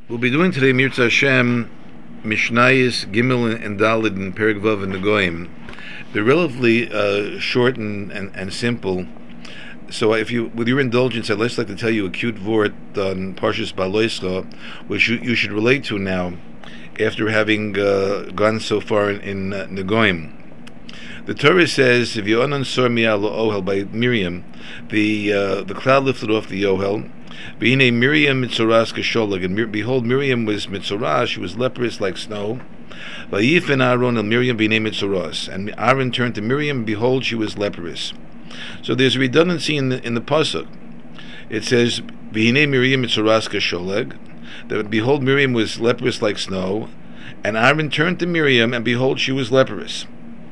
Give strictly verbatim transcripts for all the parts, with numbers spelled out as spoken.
We'll be doing today Mirza Hashem Mishnayis Gimel and Dalid and Perek Vav and Negoim. They're relatively uh, short and, and, and simple. So, if you, with your indulgence, I'd just like to tell you a cute vort on Parshas Baloischa, which you, you should relate to now, after having uh, gone so far in, in uh, Negoim. The Torah says, "If you unansor mi al ohel," by Miriam, the uh, the cloud lifted off the ohel. Being Miriam mitzoras kasholag, and behold, Miriam was mitzoras; she was leprous like snow. Vayifin Aaron el Miriam being mitzoras, and Aaron turned to Miriam, and behold, she was leprous. So there's a redundancy in the in the pasuk. It says, "V'hinei Miriam mitzoras kasholag," that behold, Miriam was leprous like snow, and Aaron turned to Miriam, and behold, she was leprous.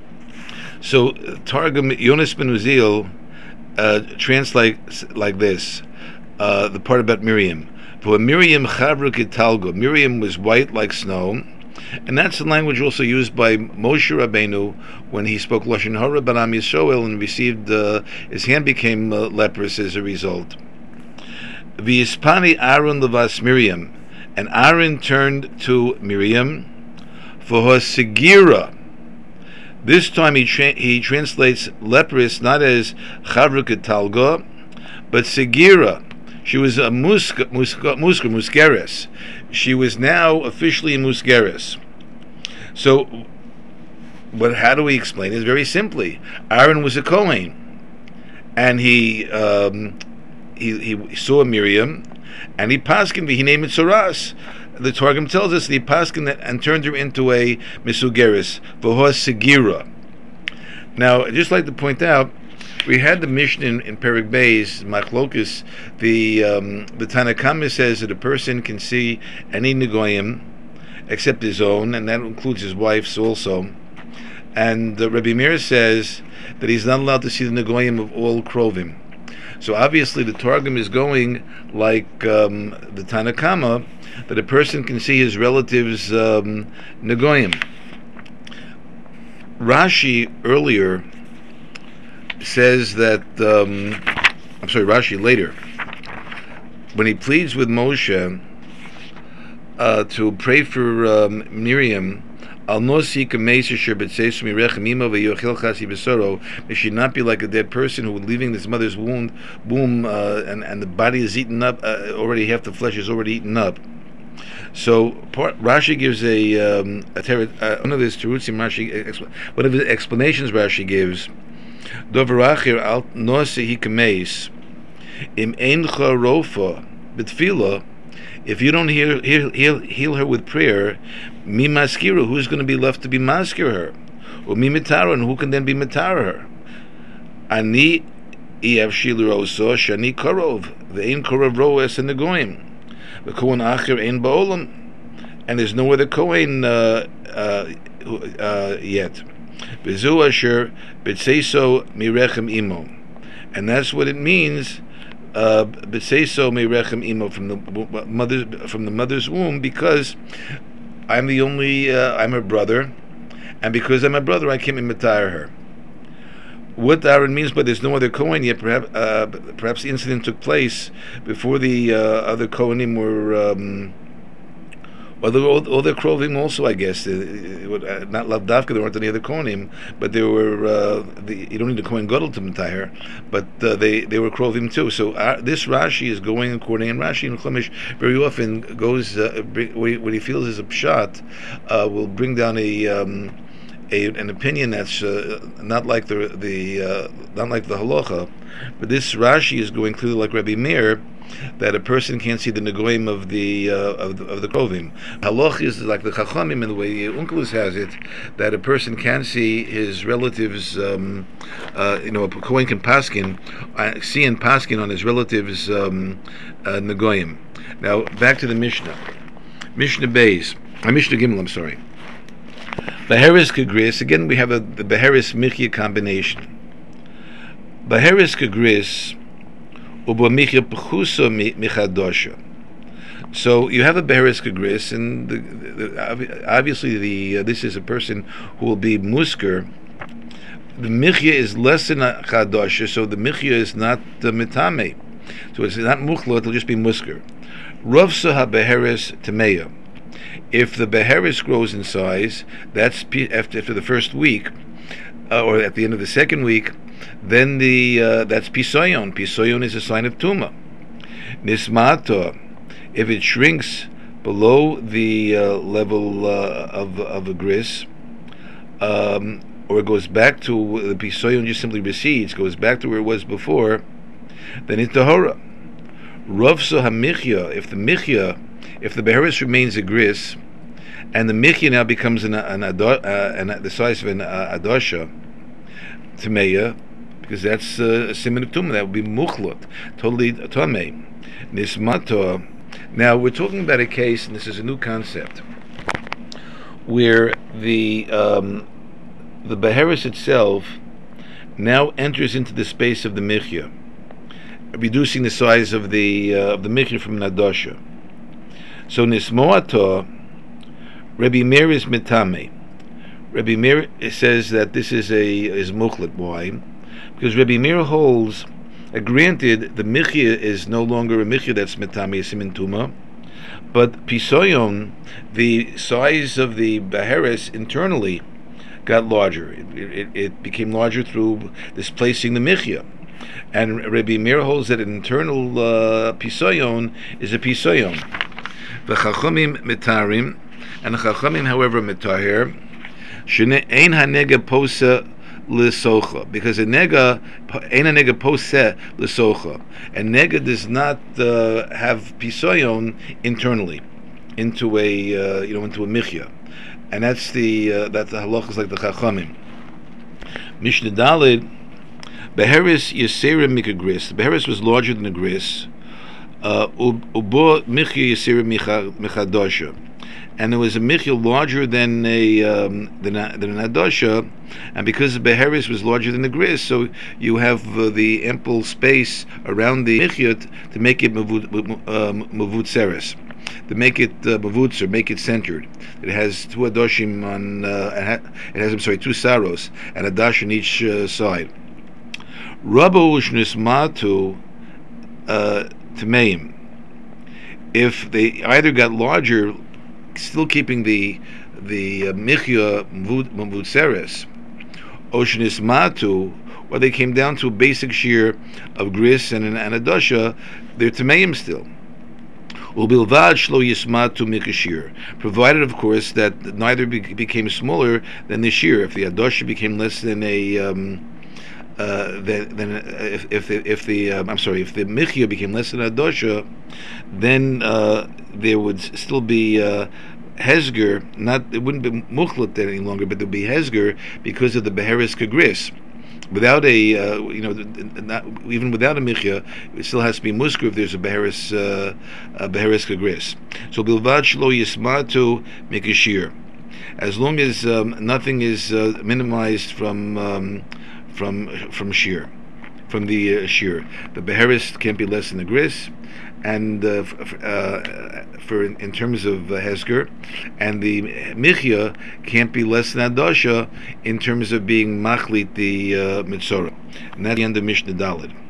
So Targum Yonas ben Uziel uh, translates like this: uh, the part about Miriam. For Miriam chavru kitalgo, Miriam was white like snow, and that's the language also used by Moshe Rabbeinu when he spoke lashon hara b'am Yisrael and received uh, his hand became uh, leprous as a result. V'yispani Aaron levas Miriam, and Aaron turned to Miriam for her sigira. This time he tra- he translates leprous not as chavru ketalga, but sigira. She was a muska, muska, muska, muskeres. She was now officially muskeres. So, but how do we explain it? Very simply, Aaron was a Kohen, and he um, he he saw Miriam, and he paskin v'hinei mitzoras. The Targum tells us that he paskin and turned her into a misugeris v'ho sigira. Now, I'd just like to point out, we had the Mishnah in, in Perek Beis, Machlokus. The um, the Tanakama says that a person can see any negoyim except his own, and that includes his wife's also. And uh, Rabbi Meir says that he's not allowed to see the negoyim of all krovim. So obviously, the Targum is going like um, the Tanakama, that a person can see his relatives' um, negoyim. Rashi earlier says that, um, I'm sorry, Rashi later, when he pleads with Moshe uh, to pray for um, Miriam, Al nosi kameisher b'tzeis mirechem ima v'yochel chasi b'soro, may she not be like a dead person who, leaving this mother's womb, womb uh, and and the body is eaten up, uh, already half the flesh is already eaten up. So part, Rashi gives a um, a ter- uh, one of his terutzim. Rashi, one of his explanations Rashi gives. Doverachir al nosi hi kameis im eincha rofa b'tfila. If you don't heal, heal, heal, heal her with prayer, mi maskira, who's going to be left to be maskir her? Or mi mitara, and who can then be mitara her? Ani iav shiliroso shani korov, ve'ein korov roes in the goyim, ve'kohen acher ein ba'olam, and there's no other kohen uh, uh, uh, yet. Bezu asher b'tzeiso mirechem imo, and that's what it means. Uh, B'seiso merechem imo, from the mother from the mother's womb, because I'm the only uh, I'm her brother, and because I'm a brother, I can't retire her. What Aaron means by there's no other Kohen yet, perhaps uh, perhaps the incident took place before the uh, other Kohanim were. Um, Well, all, all their krovim also, I guess, uh, not lavdavka, there weren't any other kohanim, but they were. Uh, the, you don't need a kohen gadol to retire, but uh, they they were krovim too. So uh, this Rashi is going according, and Rashi in Chumash very often goes uh, bring, what he feels is a pshat, uh, will bring down a. Um, A, an opinion that's uh, not like the the uh, not like the halacha, but this Rashi is going clearly like Rabbi Meir, that a person can't see the negoim of the uh, of the, of the krovim. Halacha is like the chachamim, in the way Unkelus has it, that a person can see his relatives. Um, uh, you know, a kohen can paskin, uh, see and paskin on his relatives' um, uh, negoim. Now back to the Mishnah, Mishnah Beis, uh, Mishnah Gimel. I'm sorry. Beheris Kagris, again we have a, the Beheris Michya combination. Beheris Kagris Ubo Michya Pechuso Michadosha. So you have a Beheris Kagris, and the, the, obviously the uh, this is a person who will be Musker. The Michya is less than a Chadosha, so the Michya is not the Mitame. So it's not Muchlo, it'll just be Musker. Rovsa habeheres temeya. If the beheres grows in size, that's after, after the first week, uh, or at the end of the second week, then the uh, that's pisoyon. Pisoyon is a sign of tuma. Nismata, if it shrinks below the uh, level uh, of of a gris, um, or it goes back to the pisoyon, just simply recedes, goes back to where it was before, then it's tahora. Rovsa hamichya, if the michya, if the beheres remains a gris, and the michya now becomes an, an, uh, an the size of an uh, adosha, tmeya, because that's uh, a siman of tumah, that would be muchlot, totally tamei. Nismata. Now we're talking about a case, and this is a new concept, where the um, the beheres itself now enters into the space of the michya, reducing the size of the uh, of the michya from an adosha. So nismoata, Rabbi Meir is mitame. Rabbi Meir says that this is a is muchlet. Why? Because Rabbi Meir holds, uh, granted, the michya is no longer a michya that's mitame simin tuma, but pisoyon, the size of the beheres internally got larger. It, it, it became larger through displacing the michya. And Rabbi Meir holds that an internal uh, pisoyon is a pisoyon. The chachamim mitarim, and the chachamim, however, mitaher, shene ein hanega posa l'socha, because a nega ein a nega posa l'socha, and nega does not uh, have pisoyon internally into a uh, you know into a michya, and that's the uh, that the halachas like the chachamim. Mishnah Daled. Beheres Yisera Mikagris. The beheres was larger than the gris. Ubo Michya Yisera Michadosha, and there was a michya larger than a um, than, a, than an adosha, and because the beheres was larger than the gris, so you have uh, the ample space around the michya t- to make it mavutzeres, to make it uh, mavutzer, make it centered. It has two adoshim on. Uh, it has I'm sorry, two saros and a dash on each uh, side. Rabbu Shnismatu Tmeim. If they either got larger, still keeping the the uh, michya mvutzeres, or Shnismatu, or they came down to a basic shear of gris and an anadosha, they're Tmeim still. Ubilvad shlo yismatu mikashir, provided, of course, that neither be- became smaller than the shear. If the adosha became less than a um, Uh, then, then if if the, if the um, I'm sorry, if the michya became less than a dosha, then uh, there would still be uh, hesger. Not it wouldn't be muchlat any longer, but there'd be hesger because of the beheres kagris. Without a uh, you know, not, even without a michya, it still has to be musker if there's a beheres uh, a beheres kagris. So bilvad shlo yismatu mikashir, as long as um, nothing is uh, minimized from. Um, From from shear, from the uh, shear, the beheres can't be less than the gris, and uh, f- uh, for in, in terms of uh, hesger, and the michya can't be less than adosha in terms of being machlit the uh, mitzora. And that's the end of Mishnah Daled.